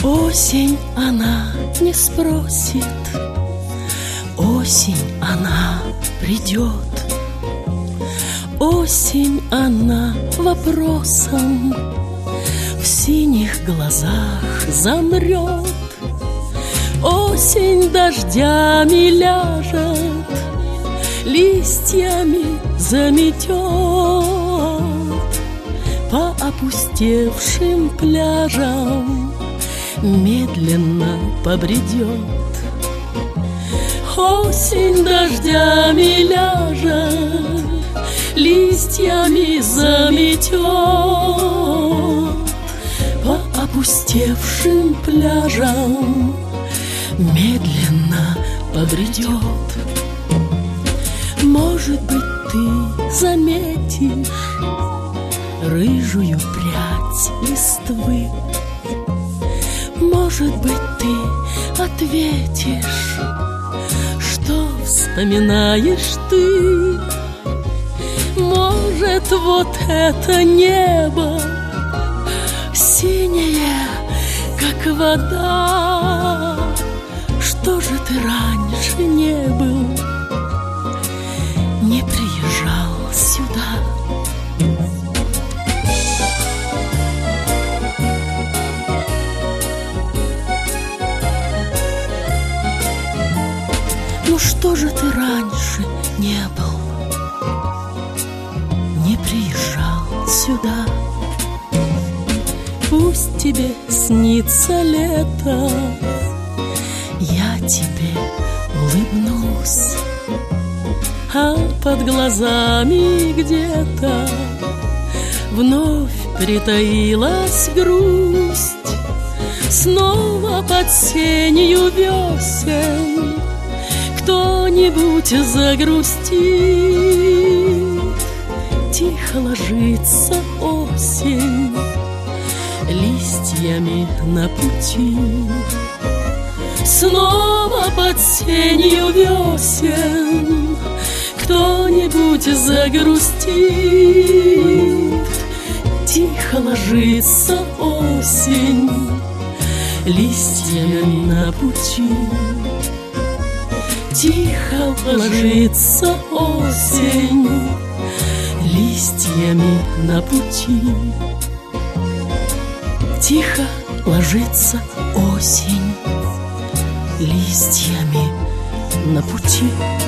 Осень, она не спросит, осень, она придет. Осень, она вопросом в синих глазах замрет. Осень дождями ляжет, листьями заметет, по опустевшим пляжам медленно побредет. Осень дождями ляжет, листьями заметет, по опустевшим пляжам медленно побредет. Может быть, ты заметишь рыжую прядь листвы. Может быть, ты ответишь, что вспоминаешь ты. Может, вот это небо синее, как вода. Что же ты раньше не был, не приезжал сюда? Ну что же ты раньше не был, не приезжал сюда? Пусть тебе снится лето, я тебе улыбнусь, а под глазами где-то вновь притаилась грусть. Снова под сенью весен кто-нибудь загрустит. Тихо ложится осень листьями на пути. Снова под сенью весен кто-нибудь загрустит. Тихо ложится осень листьями на пути. Тихо ложится осень листьями на пути. Тихо ложится осень листьями на пути.